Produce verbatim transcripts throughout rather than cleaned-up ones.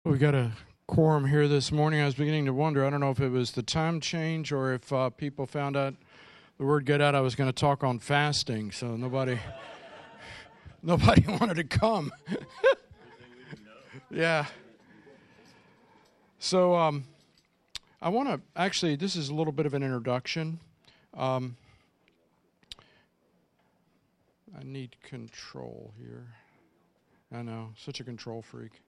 We got a quorum here this morning. I was beginning to wonder, I don't know if it was the time change or if uh, people found out the word get out I was going to talk on fasting, so nobody nobody wanted to come. Yeah. So um, I want to, actually, this is a little bit of an introduction. Um, I need control here. I know, such a control freak.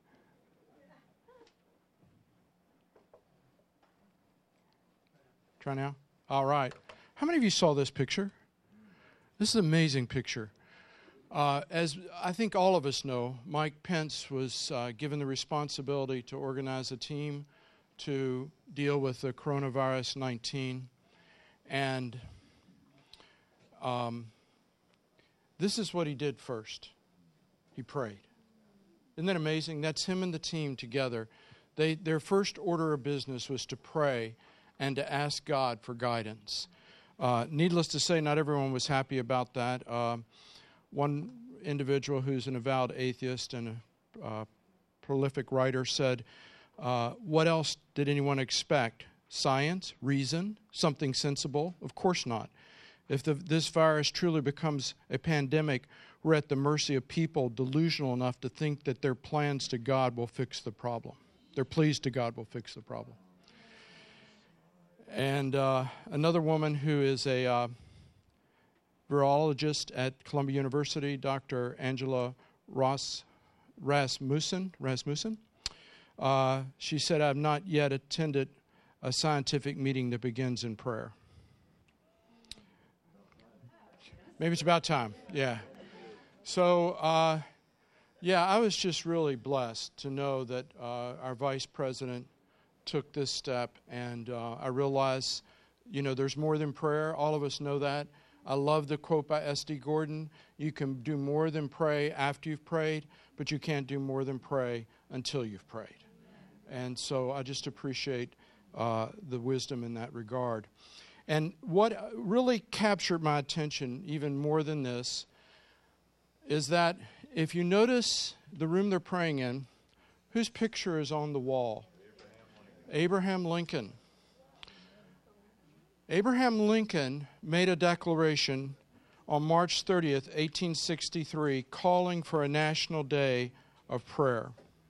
Try now. All right. How many of you saw this picture? This is an amazing picture. Uh, as I think all of us know, Mike Pence was uh, given the responsibility to organize a team to deal with the coronavirus nineteen. And um, this is what he did first. He prayed. Isn't that amazing? That's him and the team together. They, their first order of business was to pray and to ask God for guidance. Uh, needless to say, not everyone was happy about that. Uh, one individual who's an avowed atheist and a uh, prolific writer said, uh, what else did anyone expect? Science? Reason? Something sensible? Of course not. If the, this virus truly becomes a pandemic, we're at the mercy of people delusional enough to think that their plans to God will fix the problem. Their pleas to God will fix the problem. And uh, another woman who is a uh, virologist at Columbia University, Doctor Angela Ross Rasmussen, Rasmussen. Uh, she said, "I have not yet attended a scientific meeting that begins in prayer." Maybe it's about time. Yeah. So, uh, yeah, I was just really blessed to know that uh, our vice president took this step, and uh, I realize, you know, there's more than prayer. All of us know that. I love the quote by S D Gordon. You can do more than pray after you've prayed, but you can't do more than pray until you've prayed. And so I just appreciate uh, the wisdom in that regard. And what really captured my attention even more than this is that if you notice the room they're praying in, whose picture is on the wall? Abraham Lincoln. Abraham Lincoln made a declaration on March thirtieth, eighteen sixty-three, calling for a national day of prayer.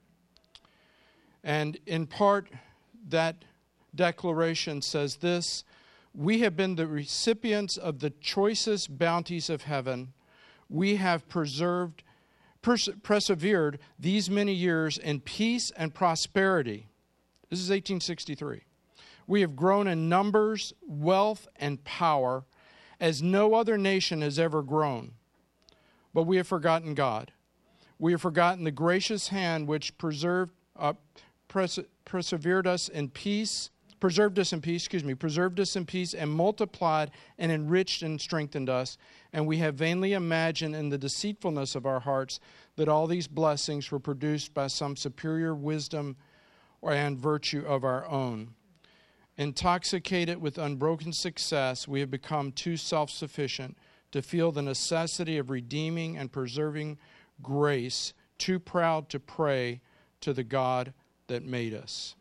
And in part, that declaration says this: "We have been the recipients of the choicest bounties of heaven. We have preserved, pers- persevered these many years in peace and prosperity." This is eighteen sixty-three. "We have grown in numbers, wealth, and power as no other nation has ever grown. But we have forgotten God. We have forgotten the gracious hand which preserved, uh, pres- persevered us in peace, preserved us in peace, excuse me, preserved us in peace and multiplied and enriched and strengthened us. And we have vainly imagined in the deceitfulness of our hearts that all these blessings were produced by some superior wisdom and virtue of our own. Intoxicated with unbroken success, we have become too self-sufficient to feel the necessity of redeeming and preserving grace, too proud to pray to the God that made us.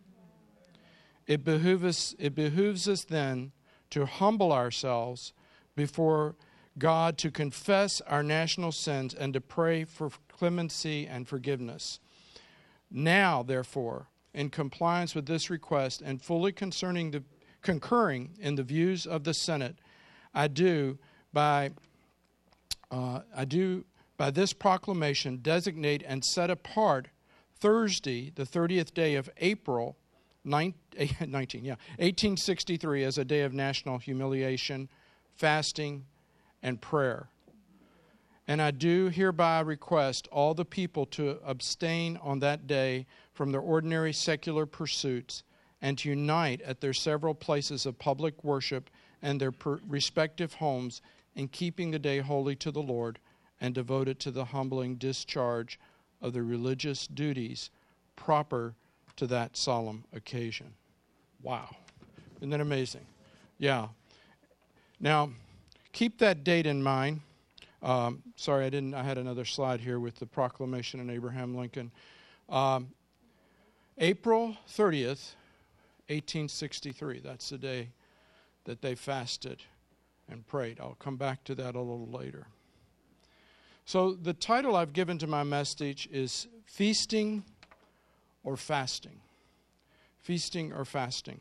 It behooves us, it behooves us then to humble ourselves before God, to confess our national sins, and to pray for clemency and forgiveness. Now, therefore, in compliance with this request and fully concerning the concurring in the views of the Senate, I do by uh, I do by this proclamation designate and set apart Thursday, the thirtieth day of April, nineteen, yeah, eighteen sixty-three, as a day of national humiliation, fasting, and prayer. And I do hereby request all the people to abstain on that day from their ordinary secular pursuits and to unite at their several places of public worship and their per- respective homes in keeping the day holy to the Lord and devote it to the humbling discharge of the religious duties proper to that solemn occasion. Wow. Isn't that amazing? Yeah. Now, keep that date in mind. Um, sorry, I didn't. I had another slide here with the proclamation in Abraham Lincoln. Um, April thirtieth, eighteen sixty-three. That's the day that they fasted and prayed. I'll come back to that a little later. So the title I've given to my message is Feasting or Fasting. Feasting or Fasting.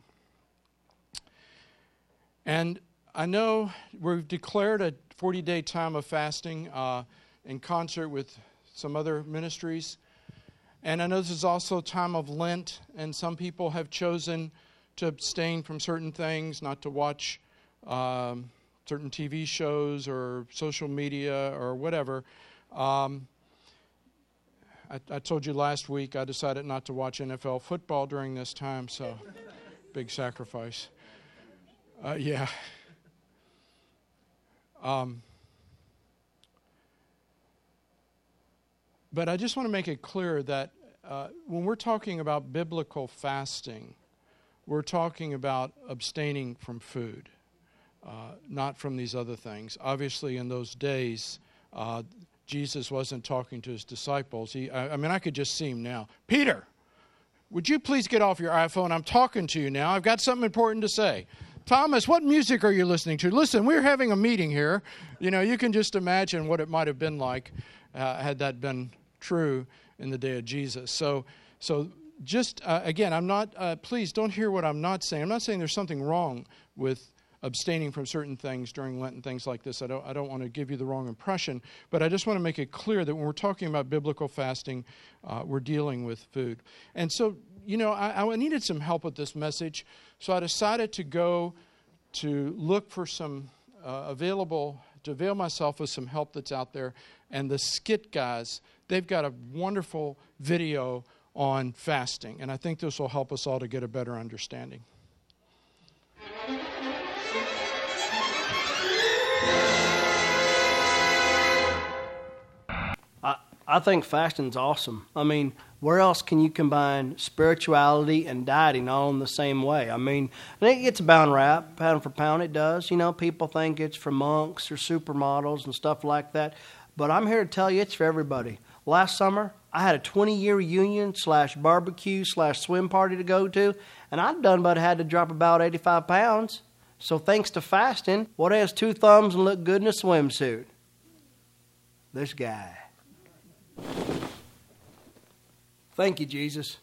And I know we've declared a forty-day time of fasting uh, in concert with some other ministries. And I know this is also a time of Lent, and some people have chosen to abstain from certain things, not to watch um, certain T V shows or social media or whatever. Um, I, I told you last week I decided not to watch N F L football during this time, so big sacrifice. Uh, yeah. Um, but I just want to make it clear that uh, when we're talking about biblical fasting, we're talking about abstaining from food, uh, not from these other things. Obviously, in those days, uh, Jesus wasn't talking to his disciples. He, I, I mean, I could just see him now. Peter, would you please get off your iPhone? I'm talking to you now. I've got something important to say. Thomas, what music are you listening to? Listen, we're having a meeting here. You know, you can just imagine what it might have been like uh, had that been true in the day of Jesus. So, so just, uh, again, I'm not, uh, please don't hear what I'm not saying. I'm not saying there's something wrong with abstaining from certain things during Lent and things like this. I don't, I don't want to give you the wrong impression, but I just want to make it clear that when we're talking about biblical fasting, uh, we're dealing with food. And so, you know, I, I needed some help with this message, so I decided to go to look for some uh, available, to avail myself of some help that's out there. And the Skit guys, they've got a wonderful video on fasting, and I think this will help us all to get a better understanding. I think fasting's awesome. I mean, where else can you combine spirituality and dieting all in the same way? I mean, I think it gets a bound rap, pound for pound it does. You know, people think it's for monks or supermodels and stuff like that. But I'm here to tell you it's for everybody. Last summer, I had a twenty-year reunion slash barbecue slash swim party to go to, and I'd done but had to drop about eighty-five pounds. So thanks to fasting, what has two thumbs and look good in a swimsuit? This guy. Thank you, Jesus.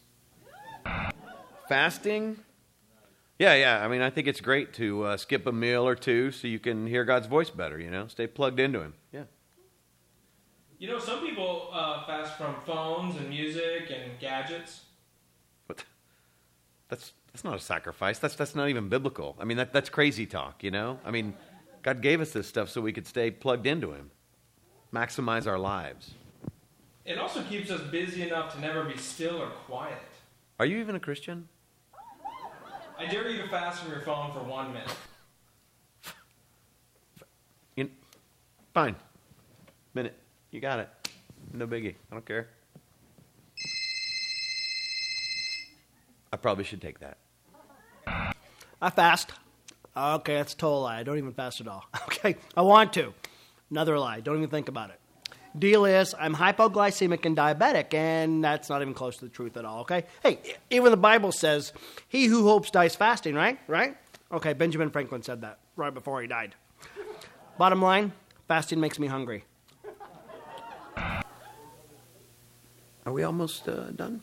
Fasting? Yeah, yeah. I mean, I think it's great to uh, skip a meal or two so you can hear God's voice better, you know? Stay plugged into Him. Yeah. You know, some people uh, fast from phones and music and gadgets. But that's that's not a sacrifice. That's that's not even biblical. I mean, that that's crazy talk, you know? I mean, God gave us this stuff so we could stay plugged into Him, maximize our lives. It also keeps us busy enough to never be still or quiet. Are you even a Christian? I dare you to fast from your phone for one minute. You, fine. Minute. You got it. No biggie. I don't care. I probably should take that. I fast. Okay, that's a total lie. I don't even fast at all. Okay, I want to. Another lie. Don't even think about it. Deal is, I'm hypoglycemic and diabetic, and that's not even close to the truth at all, okay? Hey, even the Bible says, he who hopes dies fasting, right? Right? Okay, Benjamin Franklin said that right before he died. Bottom line, fasting makes me hungry. Are we almost uh, done?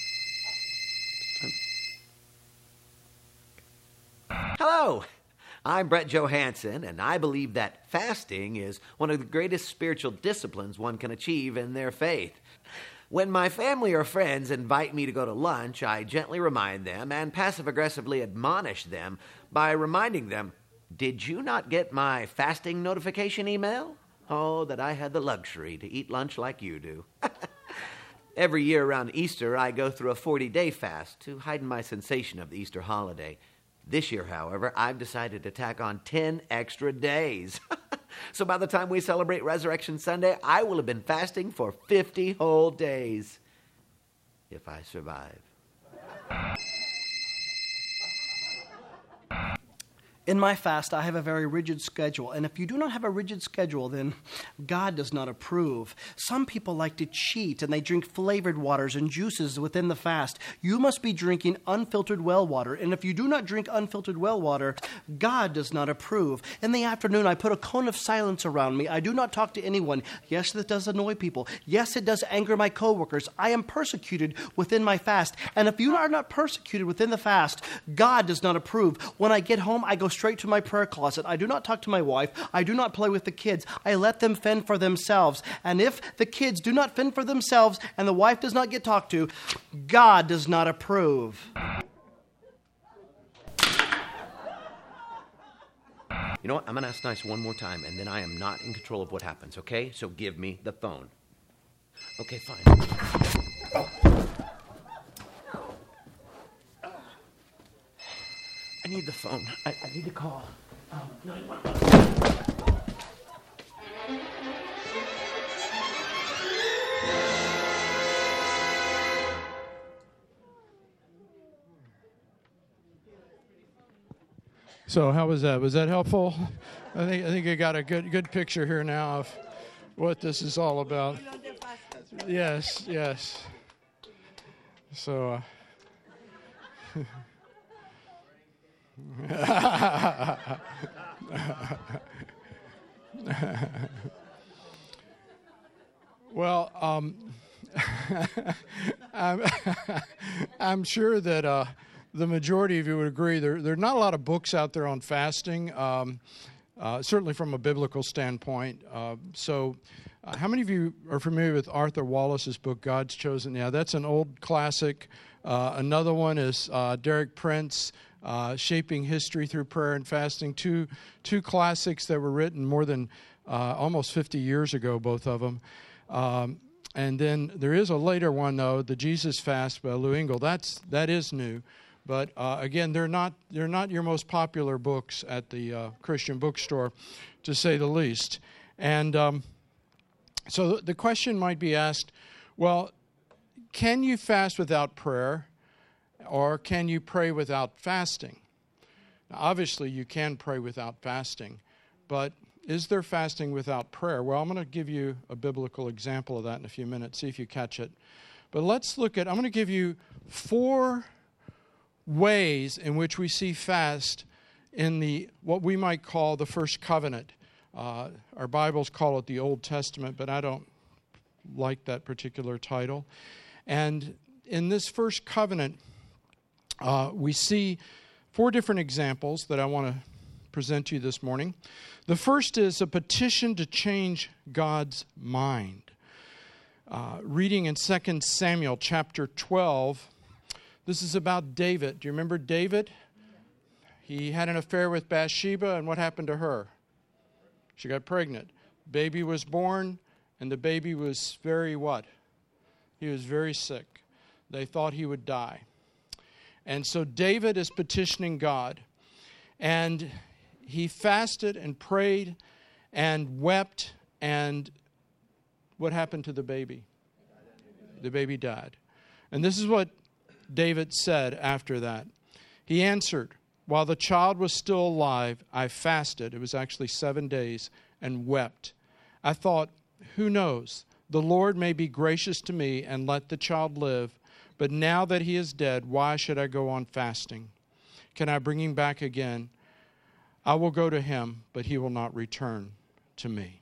Hello, I'm Brett Johansson, and I believe that fasting is one of the greatest spiritual disciplines one can achieve in their faith. When my family or friends invite me to go to lunch, I gently remind them and passive-aggressively admonish them by reminding them, did you not get my fasting notification email? Oh, that I had the luxury to eat lunch like you do. Every year around Easter, I go through a forty-day fast to heighten my sensation of the Easter holiday. This year, however, I've decided to tack on ten extra days. So by the time we celebrate Resurrection Sunday, I will have been fasting for fifty whole days. If I survive. In my fast, I have a very rigid schedule. And if you do not have a rigid schedule, then God does not approve. Some people like to cheat and they drink flavored waters and juices within the fast. You must be drinking unfiltered well water. And if you do not drink unfiltered well water, God does not approve. In the afternoon, I put a cone of silence around me. I do not talk to anyone. Yes, that does annoy people. Yes, it does anger my coworkers. I am persecuted within my fast. And if you are not persecuted within the fast, God does not approve. When I get home, I go straight to my prayer closet. I do not talk to my wife. I do not play with the kids. I let them fend for themselves. And if the kids do not fend for themselves and the wife does not get talked to, God does not approve. You know what? I'm going to ask nice one more time, and then I am not in control of what happens, okay? So give me the phone. Okay, fine. Oh. I need the phone. I, I need to call um, nine one one. So how was that? Was that helpful? I think I think I got a good good picture here now of what this is all about. Yes, yes. So. Uh, well, um, I'm, I'm sure that uh, the majority of you would agree there, there are not a lot of books out there on fasting, um, uh, certainly from a biblical standpoint. Uh, so uh, how many of you are familiar with Arthur Wallace's book, God's Chosen? Yeah, that's an old classic. Uh, another one is uh, Derek Prince, Uh, Shaping History Through Prayer and Fasting, two two classics that were written more than uh, almost fifty years ago, both of them. Um, and then there is a later one, though, The Jesus Fast by Lou Engle. That's that is new, but uh, again, they're not they're not your most popular books at the uh, Christian bookstore, to say the least. And um, so the question might be asked: well, can you fast without prayer? Or can you pray without fasting? Now, obviously, you can pray without fasting, but is there fasting without prayer? Well, I'm going to give you a biblical example of that in a few minutes, see if you catch it. But let's look at, I'm going to give you four ways in which we see fast in the what we might call the first covenant. Uh, our Bibles call it the Old Testament, but I don't like that particular title. And in this first covenant, Uh, we see four different examples that I want to present to you this morning. The first is a petition to change God's mind. Uh, reading in Second Samuel chapter twelve, this is about David. Do you remember David? He had an affair with Bathsheba, and what happened to her? She got pregnant. Baby was born, and the baby was very what? He was very sick. They thought he would die. And so David is petitioning God, and he fasted and prayed and wept, and what happened to the baby? The baby died. And this is what David said after that. He answered, "While the child was still alive, I fasted." It was actually seven days, and wept. I thought, who knows? The Lord may be gracious to me and let the child live. But now that he is dead, why should I go on fasting? Can I bring him back again? I will go to him, but he will not return to me.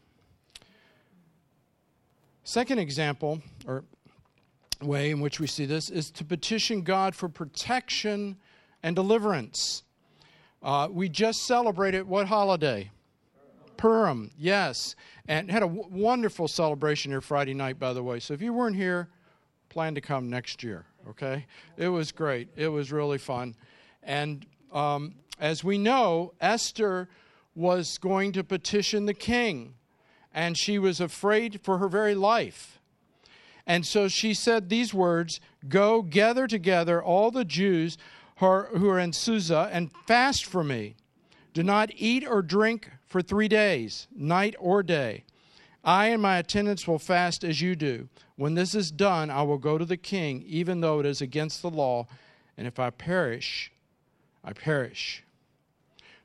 Second example, or way in which we see this, is to petition God for protection and deliverance. Uh, we just celebrated what holiday? Purim, yes. And had a w- wonderful celebration here Friday night, by the way. So if you weren't here, plan to come next year, okay? It was great. It was really fun. And um, as we know, Esther was going to petition the king, and she was afraid for her very life. And so she said these words, "Go gather together all the Jews who are in Susa and fast for me. Do not eat or drink for three days, night or day. I and my attendants will fast as you do. When this is done, I will go to the king, even though it is against the law, and if I perish, I perish."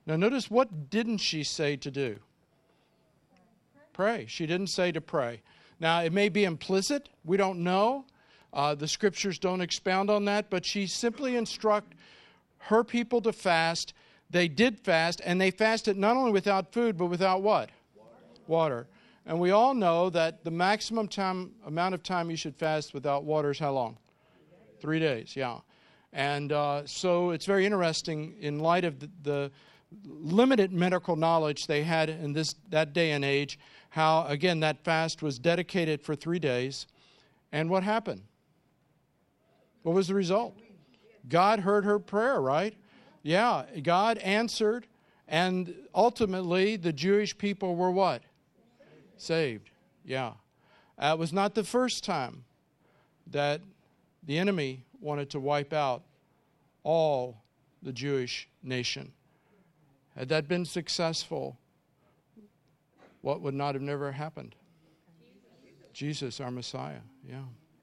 Now notice, what didn't she say to do? Pray. She didn't say to pray. Now it may be implicit. We don't know. Uh, the scriptures don't expound on that, but she simply instructed her people to fast. They did fast, and they fasted not only without food, but without what? Water. Water. And we all know that the maximum time amount of time you should fast without water is how long? Three days, yeah. And uh, so it's very interesting in light of the, the limited medical knowledge they had in this that day and age, how, again, that fast was dedicated for three days. And what happened? What was the result? God heard her prayer, right? Yeah, God answered, and ultimately the Jewish people were what? Saved. Yeah. Uh, it was not the first time that the enemy wanted to wipe out all the Jewish nation. Had that been successful, what would not have never happened? Jesus, our Messiah. Yeah.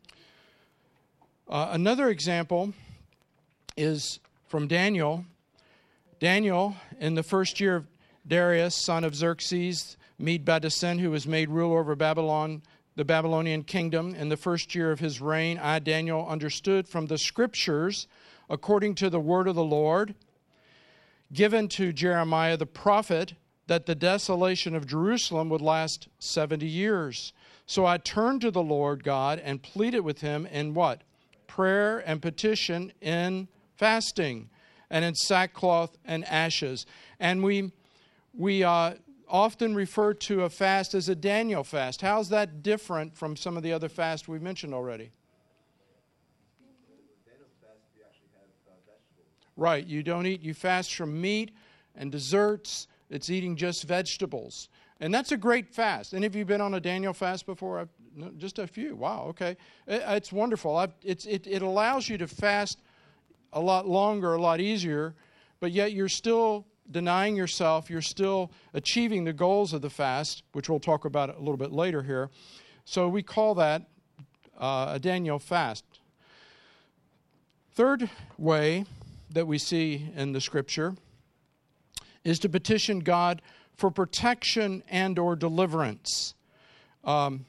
Uh, another example is from Daniel. Daniel, in the first year of Darius, son of Xerxes, Mede by descent, who was made ruler over Babylon, the Babylonian kingdom, in the first year of his reign, I, Daniel, understood from the scriptures, according to the word of the Lord, given to Jeremiah the prophet, that the desolation of Jerusalem would last seventy years. So I turned to the Lord God and pleaded with him in what? Prayer and petition, in fasting, and in sackcloth and ashes. And we we uh, often refer to a fast as a Daniel fast. How's that different from some of the other fasts we've mentioned already? Right, you don't eat, you fast from meat and desserts. It's eating just vegetables. And that's a great fast. Any of you been on a Daniel fast before? I've, no, just a few. Wow, okay. It, it's wonderful. I've, it's, it, it allows you to fast a lot longer, a lot easier, but yet you're still denying yourself. You're still achieving the goals of the fast, which we'll talk about a little bit later here. So we call that uh, a Daniel fast. Third way that we see in the Scripture is to petition God for protection and or deliverance. Um,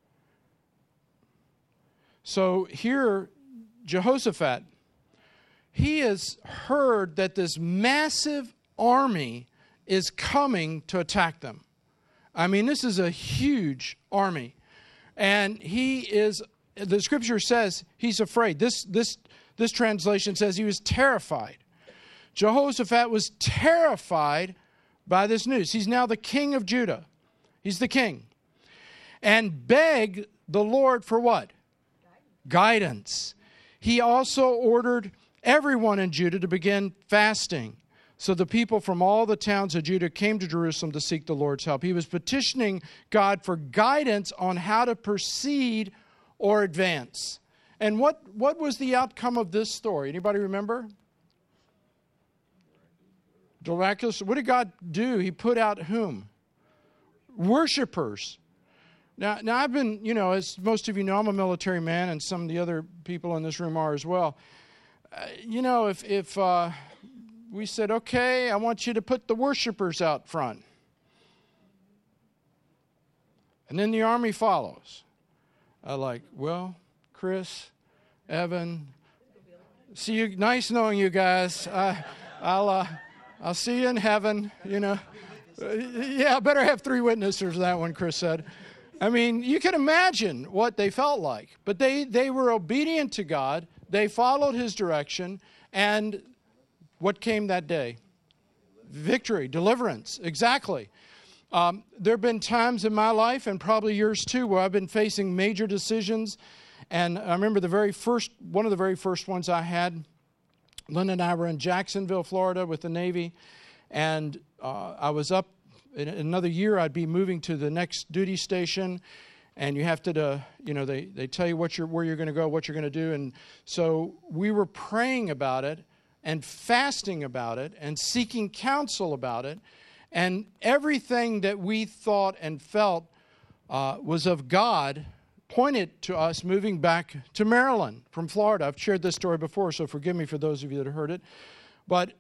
so here, Jehoshaphat, he has heard that this massive army is coming to attack them. I mean, this is a huge army. And he is, the scripture says he's afraid. This, this, this translation says he was terrified. Jehoshaphat was terrified by this news. He's now the king of Judah. He's the king. And begged the Lord for what? Guidance. He also ordered everyone in Judah to begin fasting. So the people from all the towns of Judah came to Jerusalem to seek the Lord's help. He was petitioning God for guidance on how to proceed or advance. And what, what was the outcome of this story? Anybody remember? Miraculous. What did God do? He put out whom? Worshipers. Now, now I've been, you know, as most of you know, I'm a military man, and some of the other people in this room are as well. Uh, you know, if if uh, we said, okay, I want you to put the worshipers out front, and then the army follows. I like, well, Chris, Evan, see you. Nice knowing you guys. I, I'll. Uh, I'll see you in heaven, you know. Uh, yeah, I better have three witnesses for that one, Chris said. I mean, you can imagine what they felt like. But they, they were obedient to God. They followed his direction. And what came that day? Victory, deliverance, exactly. Um, there have been times in my life, and probably yours too, where I've been facing major decisions. And I remember the very first, one of the very first ones I had, Linda and I were in Jacksonville, Florida with the Navy, and uh, I was up in another year. I'd be moving to the next duty station, and you have to, uh, you know, they, they tell you what you're, where you're going to go, what you're going to do, and so we were praying about it and fasting about it and seeking counsel about it, and everything that we thought and felt uh, was of God pointed to us moving back to Maryland from Florida. I've shared this story before, so forgive me for those of you that have heard it. But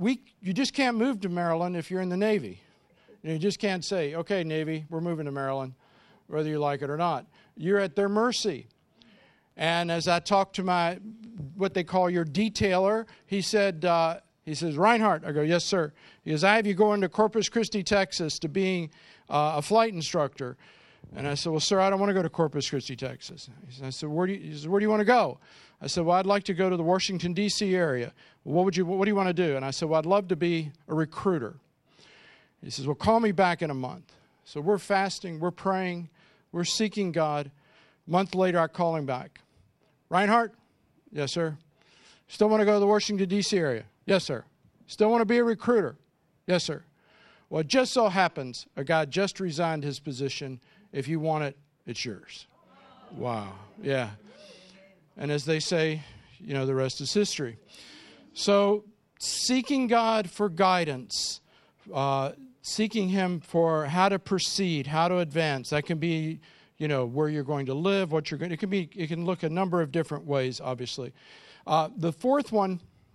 we you just can't move to Maryland if you're in the Navy. You just can't say, okay, Navy, we're moving to Maryland, whether you like it or not. You're at their mercy. And as I talked to my, what they call your detailer, he said, uh, he says, Reinhardt. I go, yes, sir. He goes, I have you going to Corpus Christi, Texas to being uh, a flight instructor. And I said, well, sir, I don't want to go to Corpus Christi, Texas. He said, I said, where do you, he said, where do you want to go? I said, well, I'd like to go to the Washington, D C area. Well, what would you, what do you want to do? And I said, well, I'd love to be a recruiter. He says, well, call me back in a month. So we're fasting, we're praying, we're seeking God. A month later, I call him back. Reinhardt? Yes, sir. Still want to go to the Washington, D C area? Yes, sir. Still want to be a recruiter? Yes, sir. Well, it just so happens a guy just resigned his position. If you want it, it's yours. Wow. Yeah. And as they say, you know, the rest is history. So seeking God for guidance, uh, seeking him for how to proceed, how to advance. That can be, you know, where you're going to live, what you're going to, it can be, it can look a number of different ways, obviously. Uh, the fourth one,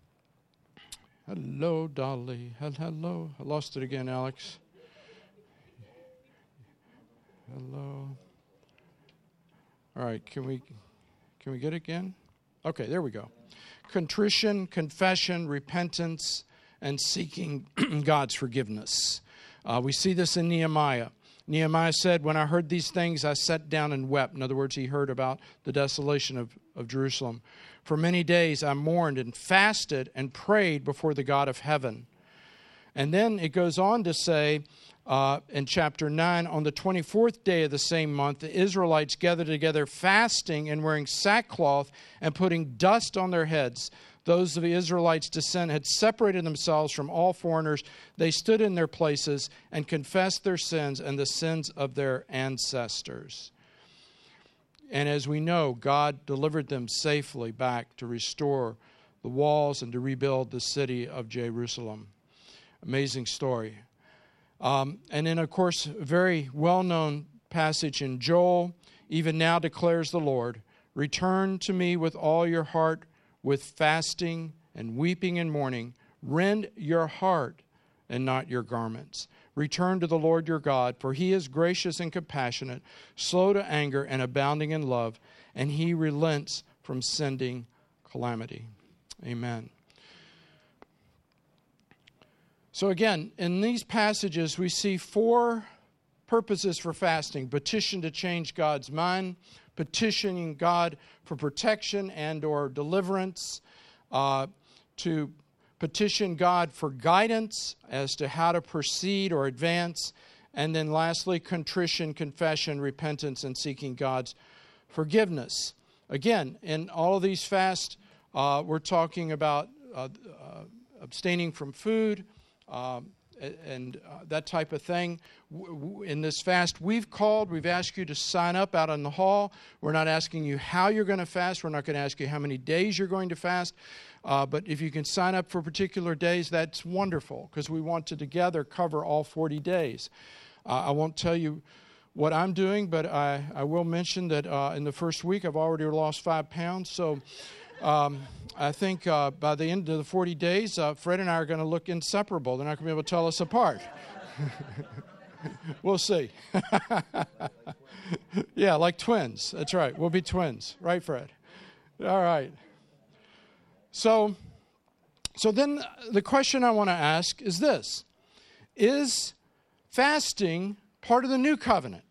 hello, Dolly, hello, I lost it again, Alex. Hello. All right, can we, can we get it again? Okay, there we go. Contrition, confession, repentance, and seeking God's forgiveness. Uh, we see this in Nehemiah. Nehemiah said, when I heard these things, I sat down and wept. In other words, he heard about the desolation of, of Jerusalem. For many days I mourned and fasted and prayed before the God of heaven. And then it goes on to say uh, in chapter nine, on the twenty-fourth day of the same month, the Israelites gathered together fasting and wearing sackcloth and putting dust on their heads. Those of the Israelites' descent had separated themselves from all foreigners. They stood in their places and confessed their sins and the sins of their ancestors. And as we know, God delivered them safely back to restore the walls and to rebuild the city of Jerusalem. Amazing story. Um, and then, of course, a very well-known passage in Joel, even now declares the Lord, return to me with all your heart, with fasting and weeping and mourning. Rend your heart and not your garments. Return to the Lord your God, for he is gracious and compassionate, slow to anger and abounding in love, and he relents from sending calamity. Amen. So again, in these passages, we see four purposes for fasting. Petition to change God's mind, petitioning God for protection and or deliverance, uh, to petition God for guidance as to how to proceed or advance, and then lastly, contrition, confession, repentance, and seeking God's forgiveness. Again, in all of these fasts, uh, we're talking about uh, uh, abstaining from food, Um, and uh, that type of thing. In this fast we've called, we've asked you to sign up out in the hall. We're not asking you how you're going to fast. We're not going to ask you how many days you're going to fast. Uh, but if you can sign up for particular days, that's wonderful, because we want to together cover all forty days. Uh, I won't tell you what I'm doing, but I, I will mention that uh, in the first week I've already lost five pounds. So Um, I think uh, by the end of the forty days, uh, Fred and I are going to look inseparable. They're not going to be able to tell us apart. We'll see. Yeah, like twins. That's right. We'll be twins. Right, Fred? All right. So, so then the question I want to ask is this. Is fasting part of the new covenant?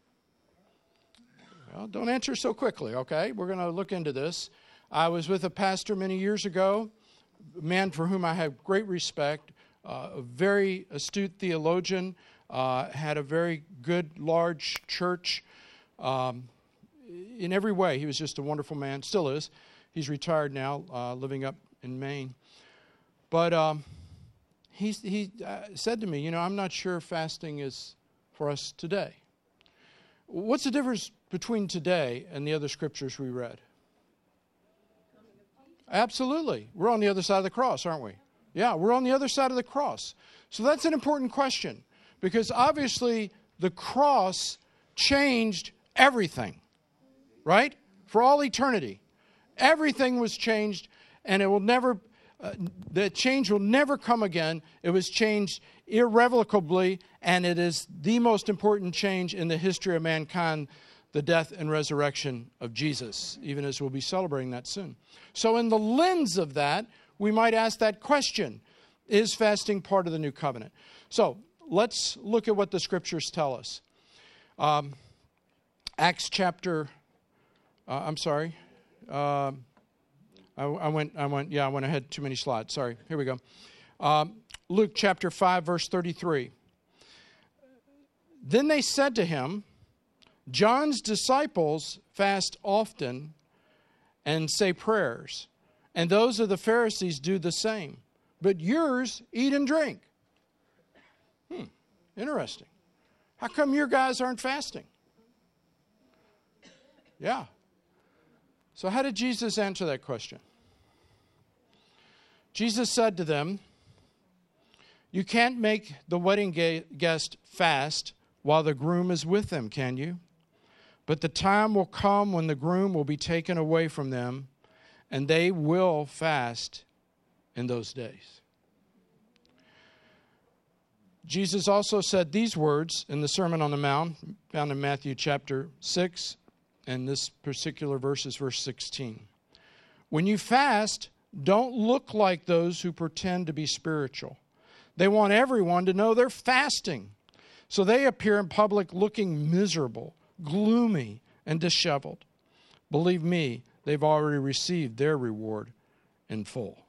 Well, don't answer so quickly, okay? We're going to look into this. I was with a pastor many years ago, a man for whom I have great respect, uh, a very astute theologian, uh, had a very good, large church. Um, in every way, he was just a wonderful man, still is. He's retired now, uh, living up in Maine. But um, he, he uh, said to me, you know, I'm not sure fasting is for us today. What's the difference between today and the other scriptures we read? Absolutely. We're on the other side of the cross, aren't we? Yeah, we're on the other side of the cross. So that's an important question, because obviously the cross changed everything, right? For all eternity. Everything was changed, and it will never, uh, the change will never come again. It was changed irrevocably, and it is the most important change in the history of mankind, the death and resurrection of Jesus, even as we'll be celebrating that soon. So in the lens of that, we might ask that question, is fasting part of the new covenant? So let's look at what the scriptures tell us. Um, Acts chapter, uh, I'm sorry, uh, I, I went, I went, yeah, I went ahead too many slides. Sorry, here we go. Um, Luke chapter five, verse thirty-three. Then they said to him, John's disciples fast often and say prayers, and those of the Pharisees do the same. But yours eat and drink. Hmm, interesting. How come your guys aren't fasting? Yeah. So how did Jesus answer that question? Jesus said to them, you can't make the wedding ga- guest fast while the groom is with them, can you? But the time will come when the groom will be taken away from them, and they will fast in those days. Jesus also said these words in the Sermon on the Mount, found in Matthew chapter six, and this particular verse is verse sixteen. When you fast, don't look like those who pretend to be spiritual. They want everyone to know they're fasting. So they appear in public looking miserable, gloomy, and disheveled. Believe me, they've already received their reward in full.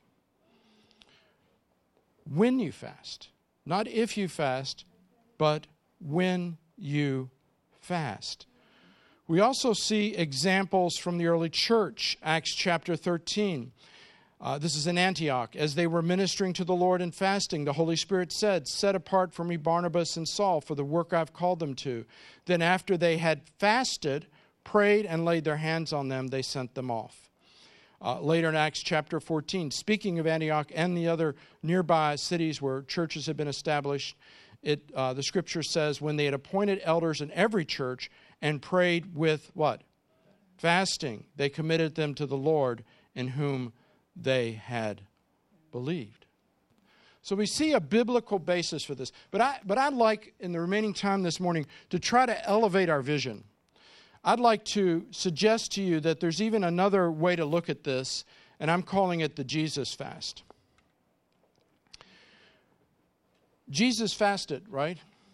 When you fast, not if you fast, but when you fast. We also see examples from the early church, Acts chapter thirteen. Uh, this is in Antioch. As they were ministering to the Lord and fasting, the Holy Spirit said, set apart for me Barnabas and Saul for the work I've called them to. Then after they had fasted, prayed, and laid their hands on them, they sent them off. Uh, later in Acts chapter fourteen, speaking of Antioch and the other nearby cities where churches had been established, it, uh, the scripture says, when they had appointed elders in every church and prayed with what? Fasting, they committed them to the Lord in whom they had believed. So we see a biblical basis for this. But, I, but I'd like, in the remaining time this morning, to try to elevate our vision. I'd like to suggest to you that there's even another way to look at this, and I'm calling it the Jesus fast. Jesus fasted, right?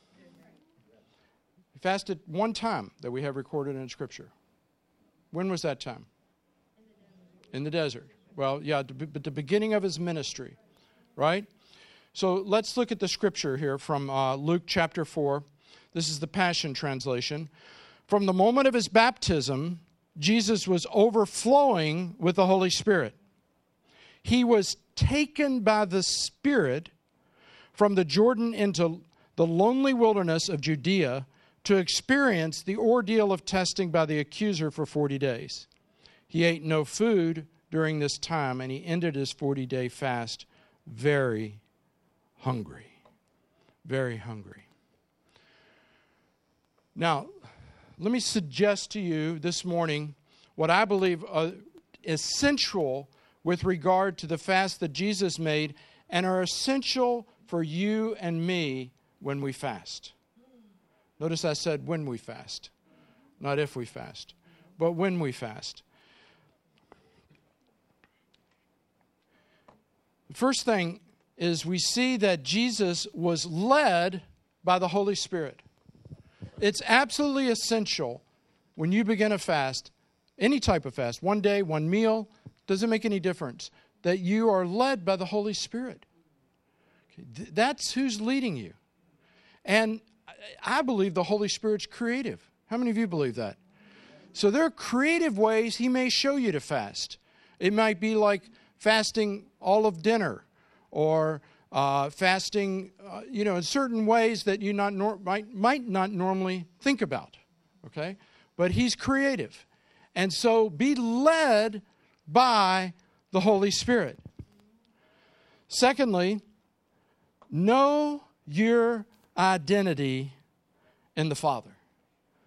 He fasted one time that we have recorded in Scripture. When was that time? In the desert. Well, yeah, but the beginning of his ministry, right? So let's look at the Scripture here from uh, Luke chapter four. This is the Passion Translation. From the moment of his baptism, Jesus was overflowing with the Holy Spirit. He was taken by the Spirit from the Jordan into the lonely wilderness of Judea to experience the ordeal of testing by the accuser for forty days. He ate no food during this time, and he ended his forty-day fast very hungry. Very hungry. Now, let me suggest to you this morning what I believe uh, is central with regard to the fast that Jesus made and are essential for you and me when we fast. Notice I said when we fast, not if we fast, but when we fast. The first thing is we see that Jesus was led by the Holy Spirit. It's absolutely essential when you begin a fast, any type of fast, one day, one meal, doesn't make any difference, that you are led by the Holy Spirit. Okay, that's who's leading you. And I believe the Holy Spirit's creative. How many of you believe that? So there are creative ways he may show you to fast. It might be like fasting all of dinner, or uh, fasting, uh, you know, in certain ways that you not nor- might might not normally think about. Okay, but he's creative, and so be led by the Holy Spirit. Secondly, know your identity in the Father.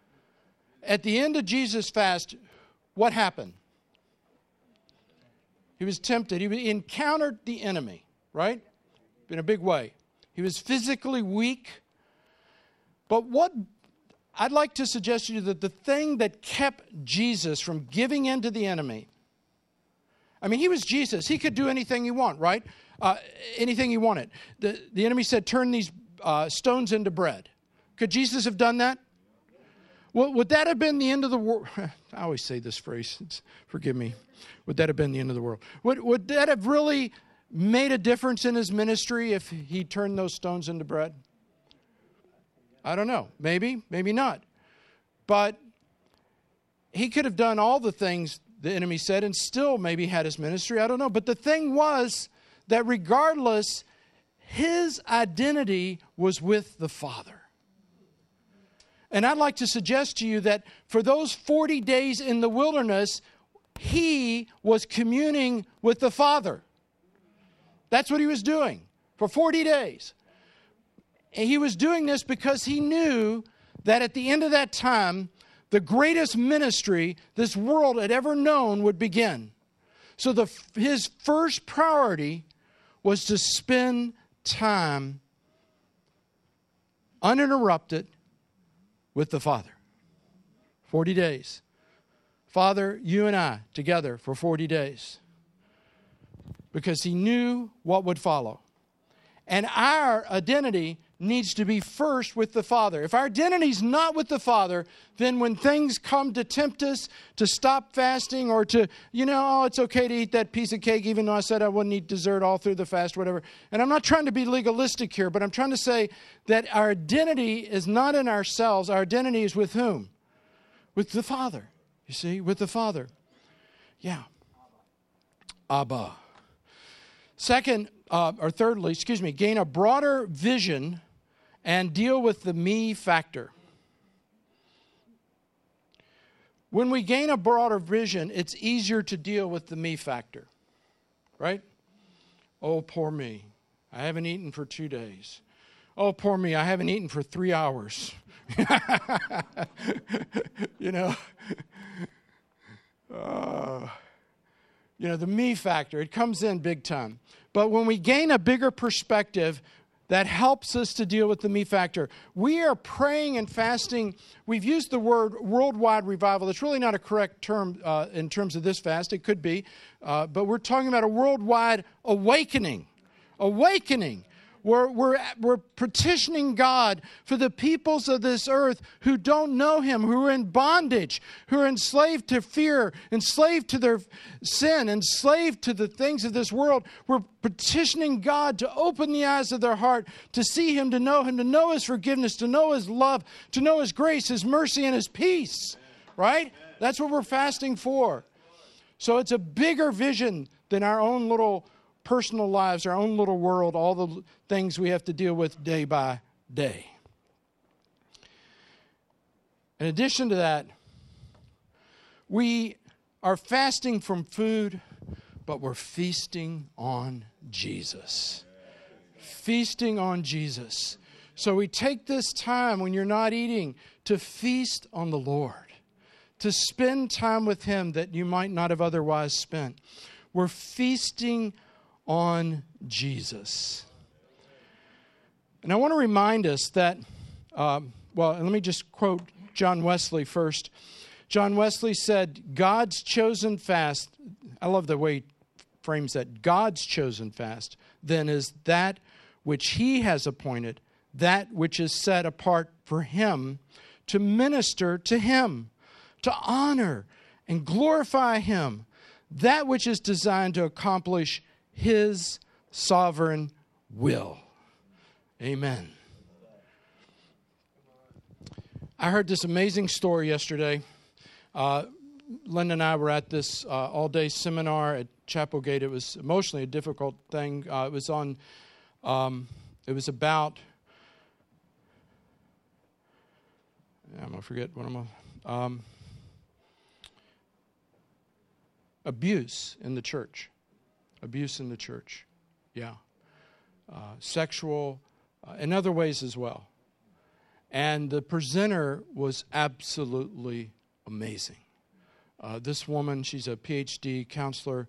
At the end of Jesus' fast, what happened? He was tempted. He encountered the enemy, right? In a big way. He was physically weak. But what I'd like to suggest to you that the thing that kept Jesus from giving in to the enemy, I mean, he was Jesus. He could do anything he wanted, right? Uh, anything he wanted. The, the enemy said, turn these uh, stones into bread. Could Jesus have done that? Well, would that have been the end of the world? I always say this phrase. It's, forgive me. Would that have been the end of the world? Would, would that have really made a difference in his ministry if he turned those stones into bread? I don't know. Maybe, maybe not. But he could have done all the things the enemy said and still maybe had his ministry. I don't know. But the thing was that regardless, his identity was with the Father. And I'd like to suggest to you that for those forty days in the wilderness, he was communing with the Father. That's what he was doing for forty days. And he was doing this because he knew that at the end of that time, the greatest ministry this world had ever known would begin. So the, his first priority was to spend time uninterrupted with the Father. forty days. Father, you and I together for forty days. Because he knew what would follow. And our identity needs to be first with the Father. If our identity is not with the Father, then when things come to tempt us to stop fasting or to, you know, oh, it's okay to eat that piece of cake even though I said I wouldn't eat dessert all through the fast, whatever. And I'm not trying to be legalistic here, but I'm trying to say that our identity is not in ourselves. Our identity is with whom? With the Father. You see, with the Father. Yeah. Abba. Second, uh, or thirdly, excuse me, gain a broader vision and deal with the me factor. When we gain a broader vision, it's easier to deal with the me factor, right? Oh, poor me. I haven't eaten for two days. Oh, poor me. I haven't eaten for three hours. you know, uh, you know, the me factor, it comes in big time. But when we gain a bigger perspective, that helps us to deal with the me factor. We are praying and fasting. We've used the word worldwide revival. It's really not a correct term uh, in terms of this fast. It could be. Uh, but we're talking about a worldwide awakening. Awakening. We're, we're, we're petitioning God for the peoples of this earth who don't know Him, who are in bondage, who are enslaved to fear, enslaved to their sin, enslaved to the things of this world. We're petitioning God to open the eyes of their heart, to see Him, to know Him, to know His forgiveness, to know His love, to know His grace, His mercy, and His peace. Right? That's what we're fasting for. So it's a bigger vision than our own little personal lives, our own little world, all the things we have to deal with day by day. In addition to that, we are fasting from food, but we're feasting on Jesus. Feasting on Jesus. So we take this time when you're not eating to feast on the Lord, to spend time with Him that you might not have otherwise spent. We're feasting on Jesus. And I want to remind us that, um, well, let me just quote John Wesley first. John Wesley said, God's chosen fast, I love the way he frames that, God's chosen fast, then is that which He has appointed, that which is set apart for Him to minister to Him, to honor and glorify Him, that which is designed to accomplish His sovereign will. Amen. I heard this amazing story yesterday. Uh, Linda and I were at this uh, all-day seminar at Chapelgate. It was emotionally a difficult thing. Uh, it was on. Um, it was about. I'm gonna forget what I'm. Gonna, um, abuse in the church. Abuse in the church, yeah. Uh, sexual, uh, in other ways as well. And the presenter was absolutely amazing. Uh, this woman, she's a P H D counselor.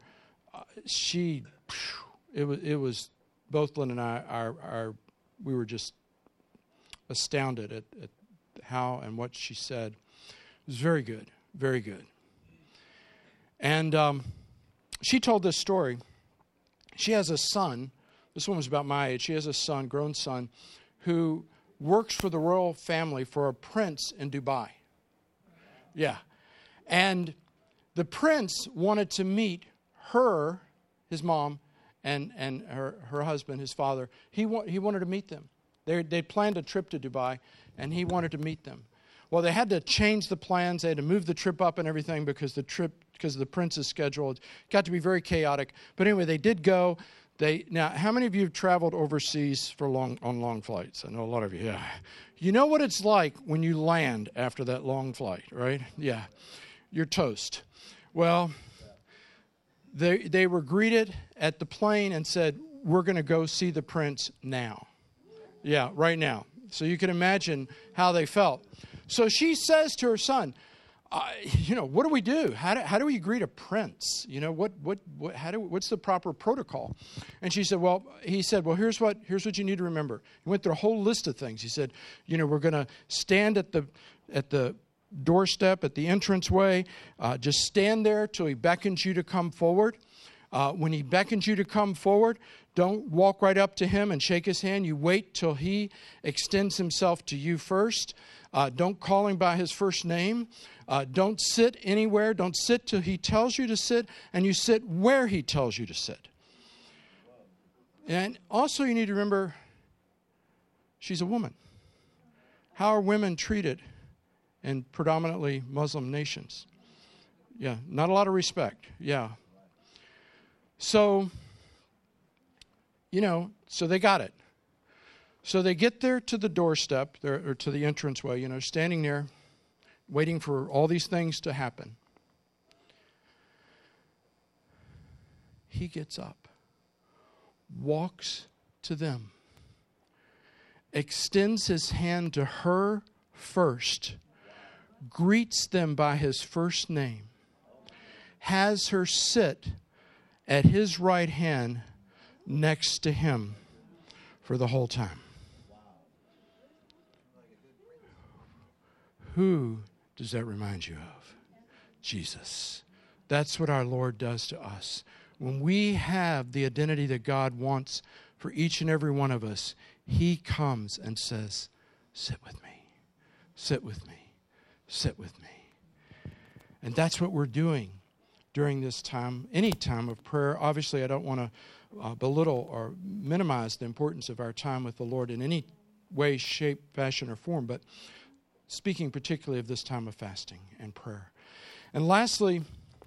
uh, she, it was, it was, both Lynn and I, our, our, we were just astounded at, at how and what she said. It was very good, very good. And um, she told this story. She has a son. This woman's about my age. She has a son, grown son, who works for the royal family for a prince in Dubai. Yeah. And the prince wanted to meet her, his mom, and, and her, her husband, his father. He, wa- he wanted to meet them. They they planned a trip to Dubai, and he wanted to meet them. Well, they had to change the plans. They had to move the trip up and everything because the trip, because of the prince's schedule, it got to be very chaotic. But anyway, they did go. They now, how many of you have traveled overseas for long on long flights? I know a lot of you. Yeah, you know what it's like when you land after that long flight, right? Yeah, you're toast. Well, they they were greeted at the plane and said, "We're going to go see the prince now." Yeah, right now. So you can imagine how they felt. So she says to her son, uh, you know, what do we do? How do, how do we greet a prince? You know, what what what how do what's the proper protocol? And she said, well, he said, well, here's what here's what you need to remember. He went through a whole list of things. He said, you know, we're going to stand at the at the doorstep, at the entranceway. Uh, just stand there till he beckons you to come forward. Uh, when he beckons you to come forward, don't walk right up to him and shake his hand. You wait till he extends himself to you first. Uh, don't call him by his first name. Uh, don't sit anywhere. Don't sit till he tells you to sit, and you sit where he tells you to sit. And also you need to remember, she's a woman. How are women treated in predominantly Muslim nations? Yeah, not a lot of respect. Yeah. So, you know, so they got it. So they get there to the doorstep, or to the entranceway, you know, standing there, waiting for all these things to happen. He gets up, walks to them, extends his hand to her first, greets them by his first name, has her sit at his right hand next to him for the whole time. Who does that remind you of? Jesus. That's what our Lord does to us. When we have the identity that God wants for each and every one of us, he comes and says, sit with me, sit with me, sit with me. And that's what we're doing during this time, any time of prayer. Obviously, I don't want to uh, belittle or minimize the importance of our time with the Lord in any way, shape, fashion, or form, but speaking particularly of this time of fasting and prayer. And lastly,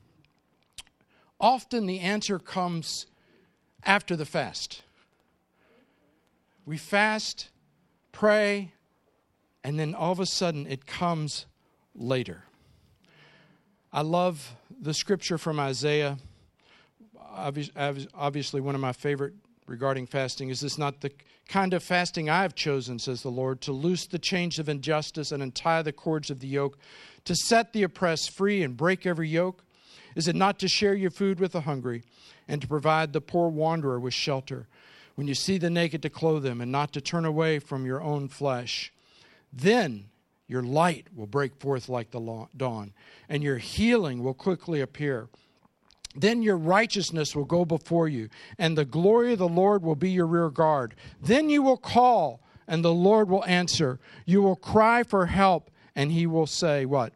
often the answer comes after the fast. We fast, pray, and then all of a sudden it comes later. I love the scripture from Isaiah. Obviously, one of my favorite regarding fasting is this not the kind of fasting I have chosen, says the Lord, to loose the chains of injustice and untie the cords of the yoke, to set the oppressed free and break every yoke? Is it not to share your food with the hungry and to provide the poor wanderer with shelter? When you see the naked, to clothe them, and not to turn away from your own flesh? Then your light will break forth like the dawn, and your healing will quickly appear. Then your righteousness will go before you, and the glory of the Lord will be your rear guard. Then you will call, and the Lord will answer. You will cry for help, and he will say, what?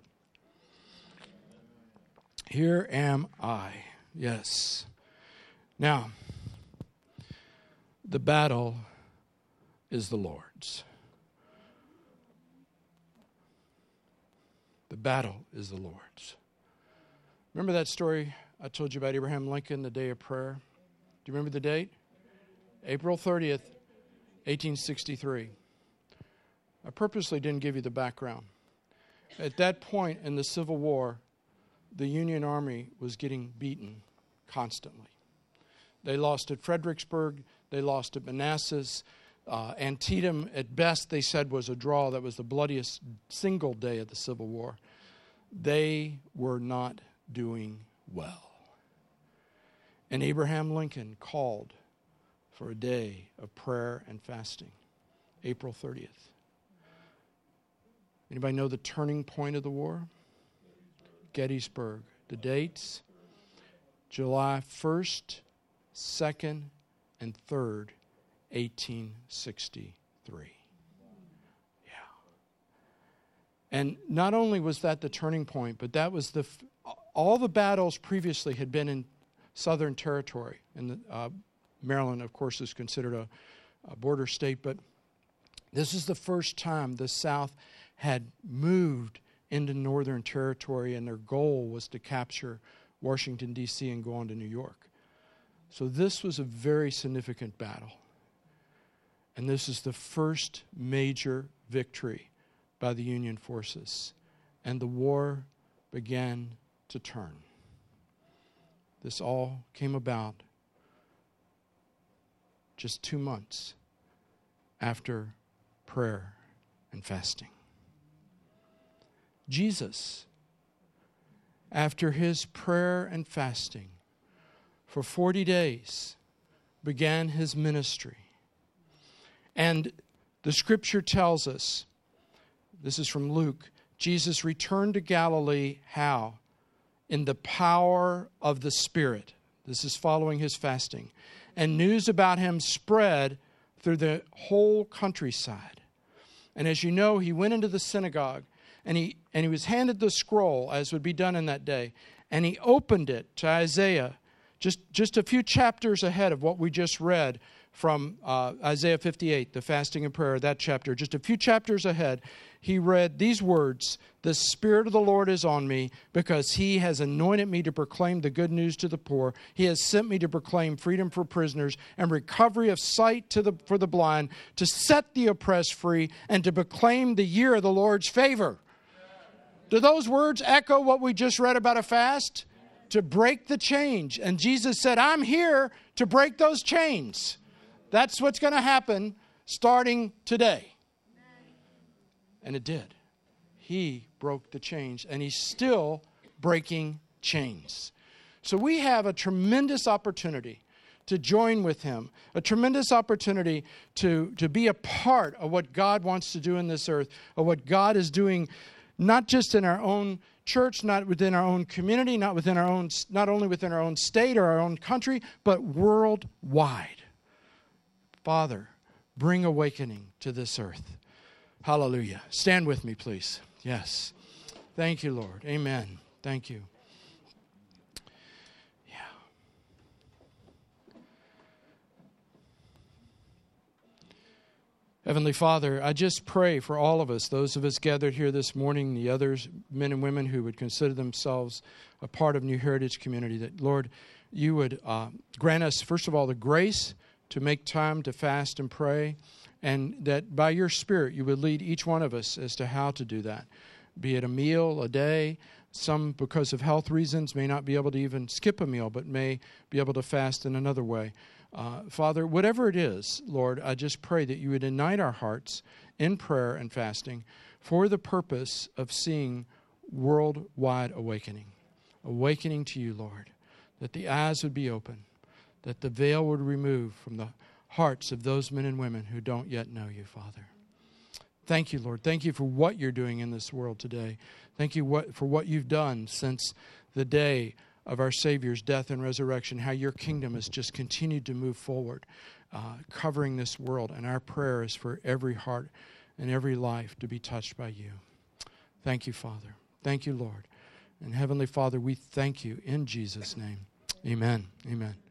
Here am I. Yes. Now, the battle is the Lord's. The battle is the Lord's. Remember that story I told you about Abraham Lincoln, the day of prayer? Do you remember the date? April thirtieth, eighteen sixty-three. I purposely didn't give you the background. At that point in the Civil War, the Union Army was getting beaten constantly. They lost at Fredericksburg. They lost at Manassas. Uh, Antietam, at best, they said was a draw. That was the bloodiest single day of the Civil War. They were not doing well. And Abraham Lincoln called for a day of prayer and fasting, April thirtieth. Anybody know the turning point of the war? Gettysburg. The dates? July first, second, and third, eighteen sixty-three. Yeah. And not only was that the turning point, but that was the all the battles previously had been in Southern Territory. And the, uh, Maryland, of course, is considered a, a border state, but this is the first time the South had moved into Northern Territory, and their goal was to capture Washington, D C and go on to New York. So this was a very significant battle. And this is the first major victory by the Union forces. And the war began to turn. This all came about just two months after prayer and fasting. Jesus, after his prayer and fasting for forty days, began his ministry. And the scripture tells us, this is from Luke, Jesus returned to Galilee, how? In the power of the Spirit. This is following his fasting. And news about him spread through the whole countryside. And as you know, he went into the synagogue, and he and he was handed the scroll, as would be done in that day. And he opened it to Isaiah, just, just a few chapters ahead of what we just read from uh, Isaiah fifty-eight, the fasting and prayer, that chapter. Just a few chapters ahead, he read these words, "The Spirit of the Lord is on me, because he has anointed me to proclaim the good news to the poor. He has sent me to proclaim freedom for prisoners and recovery of sight to the, for the blind, to set the oppressed free, and to proclaim the year of the Lord's favor." Do those words echo what we just read about a fast? To break the change. And Jesus said, I'm here to break those chains. That's what's going to happen starting today. And it did. He broke the chains, and he's still breaking chains. So we have a tremendous opportunity to join with him, a tremendous opportunity to, to be a part of what God wants to do in this earth, of what God is doing, not just in our own church, not within our own community, not within our own, not only within our own state or our own country, but worldwide. Father, bring awakening to this earth. Hallelujah. Stand with me, please. Yes. Thank you, Lord. Amen. Thank you. Yeah. Heavenly Father, I just pray for all of us, those of us gathered here this morning, the others, men and women who would consider themselves a part of New Heritage Community, that, Lord, you would uh, grant us, first of all, the grace to make time to fast and pray, and that by your Spirit you would lead each one of us as to how to do that, be it a meal a day. Some, because of health reasons, may not be able to even skip a meal, but may be able to fast in another way. Uh, Father, whatever it is, Lord, I just pray that you would ignite our hearts in prayer and fasting for the purpose of seeing worldwide awakening. Awakening to you, Lord, that the eyes would be open, that the veil would remove from the hearts of those men and women who don't yet know you, Father. Thank you, Lord. Thank you for what you're doing in this world today. Thank you what, for what you've done since the day of our Savior's death and resurrection, how your kingdom has just continued to move forward, uh, covering this world. And our prayer is for every heart and every life to be touched by you. Thank you, Father. Thank you, Lord. And Heavenly Father, we thank you in Jesus' name. Amen. Amen.